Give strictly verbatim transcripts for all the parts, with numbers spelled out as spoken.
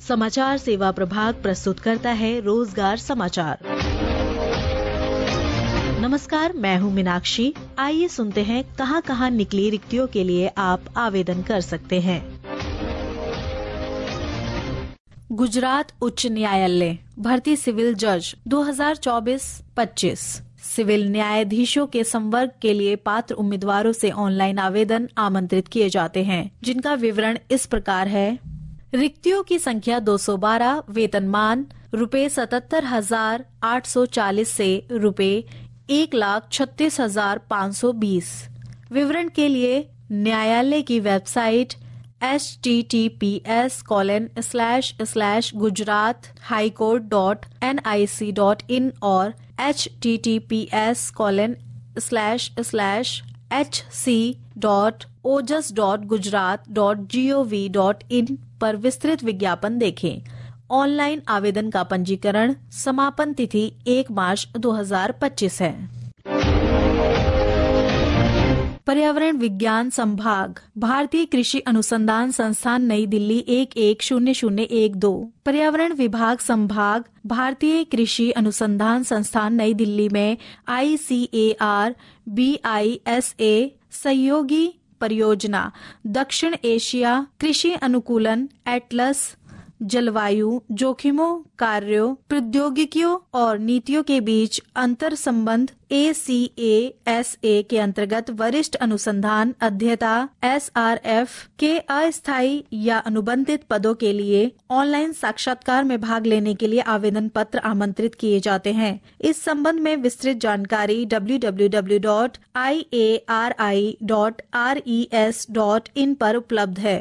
समाचार सेवा प्रभाग प्रस्तुत करता है रोजगार समाचार। नमस्कार, मैं हूँ मीनाक्षी। आइए सुनते हैं कहां कहां निकली रिक्तियों के लिए आप आवेदन कर सकते हैं। गुजरात उच्च न्यायालय भर्ती सिविल जज दो हज़ार चौबीस पच्चीस। सिविल न्यायाधीशों के संवर्ग के लिए पात्र उम्मीदवारों से ऑनलाइन आवेदन आमंत्रित किए जाते हैं, जिनका विवरण इस प्रकार है। रिक्तियों की संख्या दो सौ बारह, वेतनमान रुपए सतहत्तर हजार आठ सौ चालीस से रुपए एक लाख छत्तीस हजार पाँच सौ बीस। विवरण के लिए न्यायालय की website H T T P S colon slash slash Gujarat high court dot N I C dot in और H T T P S colon slash slash H C dot Ojas dot Gujarat dot G O V dot in पर विस्तृत विज्ञापन देखें। Online आवेदन का पंजीकरण समापन तिथि एक मार्च दो हज़ार पच्चीस है। पर्यावरण विज्ञान संभाग भारतीय कृषि अनुसंधान संस्थान नई दिल्ली एक एक शून्य शून्य एक दो। पर्यावरण विभाग संभाग भारतीय कृषि अनुसंधान संस्थान नई दिल्ली में आई सी A R B I S A सहयोगी परियोजना दक्षिण एशिया कृषि अनुकूलन एटलस जलवायु जोखिमों कार्यों प्रौद्योगिकियों और नीतियों के बीच अंतर संबंध ए सी ए एस ए के अंतर्गत वरिष्ठ अनुसंधान अध्येता एस आर एफ के अस्थायी या अनुबंधित पदों के लिए ऑनलाइन साक्षात्कार में भाग लेने के लिए आवेदन पत्र आमंत्रित किए जाते हैं। इस संबंध में विस्तृत जानकारी W W W dot I A R I dot R E S dot in पर उपलब्ध है।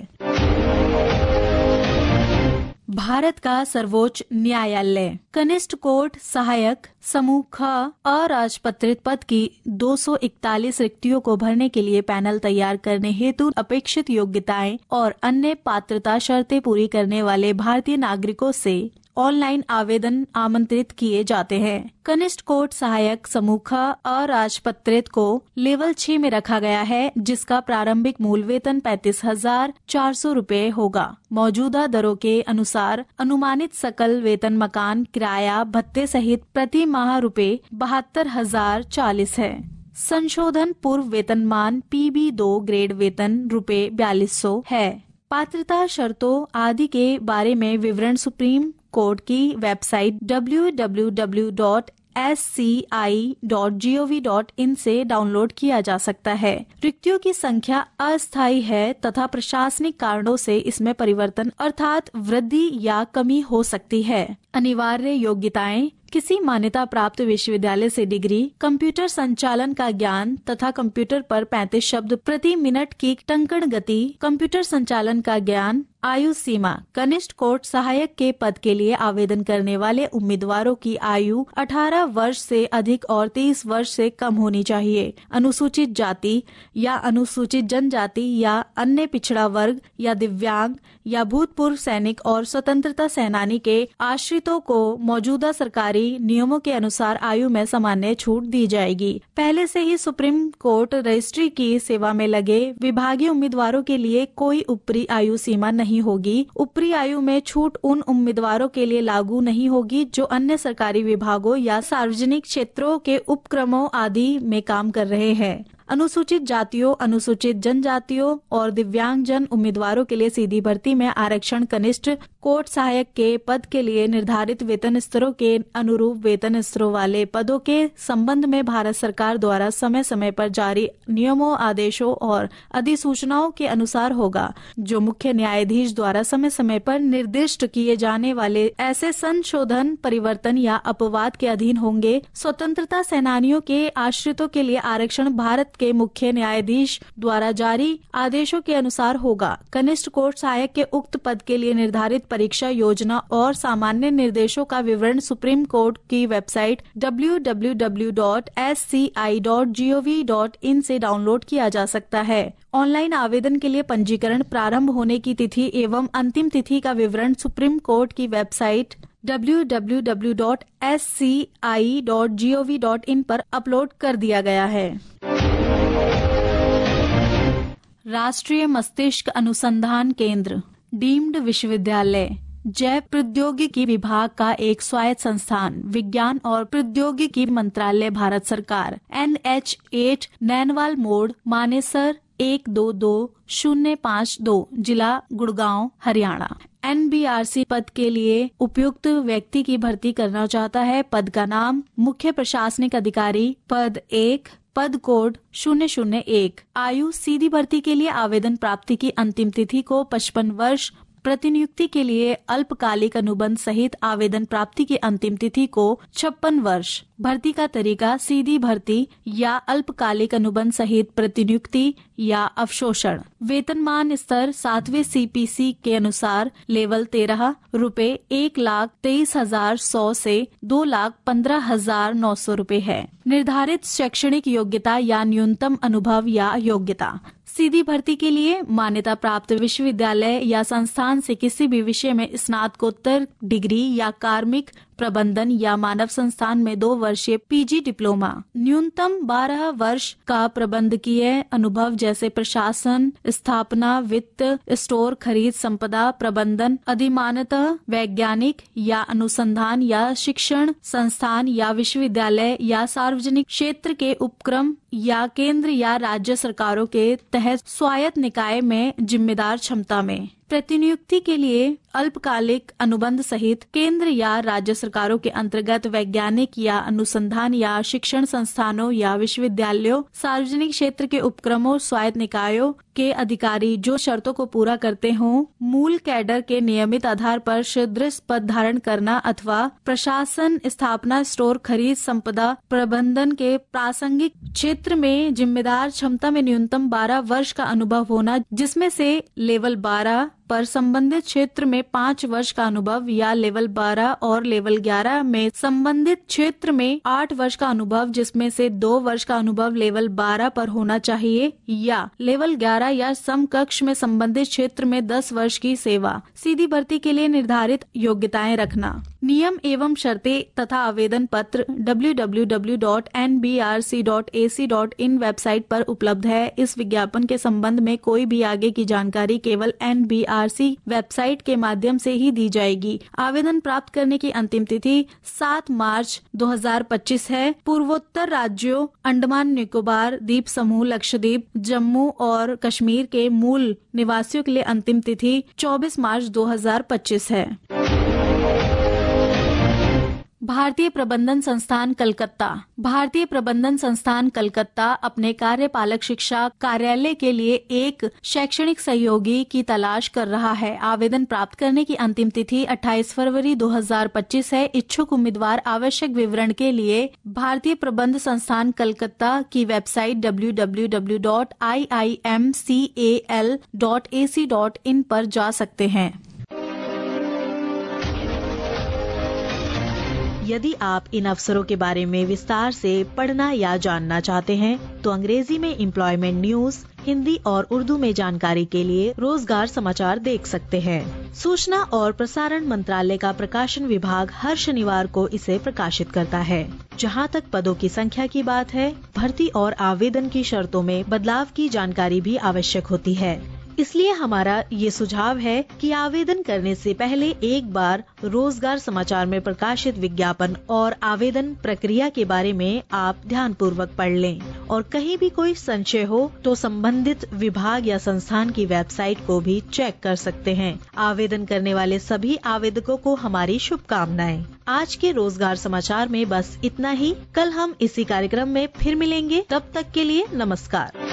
भारत का सर्वोच्च न्यायालय कनिष्ठ कोर्ट सहायक समूह ख अराजपत्रित पद की दो सौ इकतालीस रिक्तियों को भरने के लिए पैनल तैयार करने हेतु अपेक्षित योग्यताएं और अन्य पात्रता शर्तें पूरी करने वाले भारतीय नागरिकों से ऑनलाइन आवेदन आमंत्रित किए जाते हैं। कनिष्ठ कोर्ट सहायक समूह ख अराजपत्रित को लेवल छह में रखा गया है, जिसका प्रारंभिक मूल वेतन पैंतीस हजार चार सौ रूपए होगा। मौजूदा दरों के अनुसार अनुमानित सकल वेतन मकान किराया भत्ते सहित प्रति माह रूपए बहत्तर हजार चालीस है। संशोधन पूर्व वेतनमान पी बी दो ग्रेड वेतन रूपए बयालीस सौ है। पात्रता शर्तों आदि के बारे में विवरण सुप्रीम कोर्ट की website W W W dot S C I dot G O V dot in से डाउनलोड किया जा सकता है। रिक्तियों की संख्या अस्थायी है तथा प्रशासनिक कारणों से इसमें परिवर्तन अर्थात वृद्धि या कमी हो सकती है। अनिवार्य योग्यताएं किसी मान्यता प्राप्त विश्वविद्यालय से डिग्री, कंप्यूटर संचालन का ज्ञान तथा कंप्यूटर पर पैंतीस शब्द प्रति मिनट की टंकण गति, कंप्यूटर संचालन का ज्ञान। आयु सीमा कनिष्ठ कोर्ट सहायक के पद के लिए आवेदन करने वाले उम्मीदवारों की आयु अठारह वर्ष से अधिक और तीस वर्ष से कम होनी चाहिए। अनुसूचित जाति या अनुसूचित जनजाति या अन्य पिछड़ा वर्ग या दिव्यांग या भूतपूर्व सैनिक और स्वतंत्रता सेनानी के आश्रितों को मौजूदा सरकारी नियमों के अनुसार आयु में सामान्य छूट दी जाएगी। पहले से ही सुप्रीम कोर्ट रजिस्ट्री की सेवा में लगे विभागीय उम्मीदवारों के लिए कोई ऊपरी आयु सीमा नहीं होगी। ऊपरी आयु में छूट उन उम्मीदवारों के लिए लागू नहीं होगी जो अन्य सरकारी विभागों या सार्वजनिक क्षेत्रों के उपक्रमों आदि में काम कर रहे हैं। अनुसूचित जातियों, अनुसूचित जनजातियों और दिव्यांगजन उम्मीदवारों के लिए सीधी भर्ती में आरक्षण कनिष्ठ कोर्ट सहायक के पद के लिए निर्धारित वेतन स्तरों के अनुरूप वेतन स्तरों वाले पदों के संबंध में भारत सरकार द्वारा समय समय पर जारी नियमों, आदेशों और अधिसूचनाओं के अनुसार होगा, जो मुख्य न्यायाधीश द्वारा समय समय पर निर्दिष्ट किए जाने वाले ऐसे संशोधन, परिवर्तन या अपवाद के अधीन होंगे। स्वतंत्रता सेनानियों के आश्रितों के लिए आरक्षण भारत के मुख्य न्यायाधीश द्वारा जारी आदेशों के अनुसार होगा। कनिष्ठ कोर्ट सहायक के उक्त पद के लिए निर्धारित परीक्षा योजना और सामान्य निर्देशों का विवरण सुप्रीम कोर्ट की website W W W dot S C I dot G O V dot in से डाउनलोड किया जा सकता है। ऑनलाइन आवेदन के लिए पंजीकरण प्रारंभ होने की तिथि एवं अंतिम तिथि का विवरण सुप्रीम कोर्ट की website W W W dot S C I dot G O V dot in पर अपलोड कर दिया गया है। राष्ट्रीय मस्तिष्क अनुसंधान केंद्र डीम्ड विश्वविद्यालय जैव प्रौद्योगिकी विभाग का एक स्वायत्त संस्थान, विज्ञान और प्रौद्योगिकी मंत्रालय, भारत सरकार। एन एच एट नैनवाल मोड़, मानेसर, एक दो दो शून्य पाँच दो, जिला Gurgaon, Haryana. N B R C पद के लिए उपयुक्त व्यक्ति की भर्ती करना चाहता है। पद का नाम मुख्य प्रशासनिक अधिकारी, पद एक, पद कोड शून्य शून्य एक। आयु, सीधी भर्ती के लिए आवेदन प्राप्ति की अंतिम तिथि को पचपन वर्ष, प्रतिनियुक्ति के लिए अल्पकालिक अनुबंध सहित आवेदन प्राप्ति की अंतिम तिथि को छप्पन वर्ष। भर्ती का तरीका, सीधी भर्ती या अल्पकालिक अनुबंध सहित प्रतिनियुक्ति या अवशोषण। वेतनमान स्तर सातवें सी पी सी के अनुसार लेवल तेरह, रुपए एक लाख तेईस हजार सौ से दो लाख पंद्रह हजार नौ सौ रूपए है। निर्धारित शैक्षणिक योग्यता या न्यूनतम अनुभव या योग्यता। सीधी भर्ती के लिए मान्यता प्राप्त विश्वविद्यालय या संस्थान से किसी भी विषय में स्नातकोत्तर डिग्री या कार्मिक प्रबंधन या मानव संस्थान में दो वर्षीय पी जी डिप्लोमा। न्यूनतम बारह वर्ष का प्रबंधकीय अनुभव जैसे प्रशासन, स्थापना, वित्त, स्टोर, खरीद, संपदा प्रबंधन, अधिमानतः वैज्ञानिक या अनुसंधान या शिक्षण संस्थान या विश्वविद्यालय या सार्वजनिक क्षेत्र के उपक्रम या केंद्र या राज्य सरकारों के तहत स्वायत्त निकाय में जिम्मेदार क्षमता में। प्रतिनियुक्ति के लिए अल्पकालिक अनुबंध सहित केंद्र या राज्य सरकारों के अंतर्गत वैज्ञानिक या अनुसंधान या शिक्षण संस्थानों या विश्वविद्यालयों, सार्वजनिक क्षेत्र के उपक्रमों, स्वायत्त निकायों के अधिकारी जो शर्तों को पूरा करते हों, मूल कैडर के नियमित आधार पर शीर्ष पद धारण करना अथवा प्रशासन, स्थापना, स्टोर, खरीद, संपदा प्रबंधन के प्रासंगिक क्षेत्र में जिम्मेदार क्षमता में न्यूनतम बारह वर्ष का अनुभव होना, जिसमें से लेवल बारह पर संबंधित क्षेत्र में पाँच वर्ष का अनुभव या लेवल बारह और लेवल ग्यारह में संबंधित क्षेत्र में आठ वर्ष का अनुभव, जिसमें से दो वर्ष का अनुभव लेवल बारह पर होना चाहिए, या लेवल ग्यारह या समकक्ष में संबंधित क्षेत्र में दस वर्ष की सेवा। सीधी भर्ती के लिए निर्धारित योग्यताएं रखना। नियम एवं शर्तें तथा आवेदन पत्र W W W dot N B R C dot A C dot in website पर उपलब्ध है। इस विज्ञापन के संबंध में कोई भी आगे की जानकारी केवल N B R C website के माध्यम से ही दी जाएगी। आवेदन प्राप्त करने की अंतिम तिथि सात मार्च दो हज़ार पच्चीस है। पूर्वोत्तर राज्यों अंडमान निकोबार द्वीप समूह, लक्षद्वीप, जम्मू और कश्मीर के मूल निवासियों के लिए अंतिम तिथि चौबीस मार्च दो हज़ार पच्चीस है। भारतीय प्रबंधन संस्थान कलकत्ता। भारतीय प्रबंधन संस्थान कलकत्ता अपने कार्यपालक शिक्षा कार्यालय के लिए एक शैक्षणिक सहयोगी की तलाश कर रहा है। आवेदन प्राप्त करने की अंतिम तिथि अट्ठाईस फरवरी दो हज़ार पच्चीस है। इच्छुक उम्मीदवार आवश्यक विवरण के लिए भारतीय प्रबंधन संस्थान कलकत्ता की website W W W dot I I M C A L dot A C dot in पर जा सकते हैं। यदि आप इन अवसरों के बारे में विस्तार से पढ़ना या जानना चाहते हैं तो अंग्रेजी में एम्प्लॉयमेंट न्यूज, हिंदी और उर्दू में जानकारी के लिए रोजगार समाचार देख सकते हैं। सूचना और प्रसारण मंत्रालय का प्रकाशन विभाग हर शनिवार को इसे प्रकाशित करता है। जहां तक पदों की संख्या की बात है, भर्ती और आवेदन की शर्तों में बदलाव की जानकारी भी आवश्यक होती है। इसलिए हमारा ये सुझाव है कि आवेदन करने से पहले एक बार रोजगार समाचार में प्रकाशित विज्ञापन और आवेदन प्रक्रिया के बारे में आप ध्यानपूर्वक पढ़ लें और कहीं भी कोई संशय हो तो संबंधित विभाग या संस्थान की वेबसाइट को भी चेक कर सकते हैं। आवेदन करने वाले सभी आवेदकों को हमारी शुभकामनाएं। आज के रोजगार समाचार में बस इतना ही। कल हम इसी कार्यक्रम में फिर मिलेंगे। तब तक के लिए नमस्कार।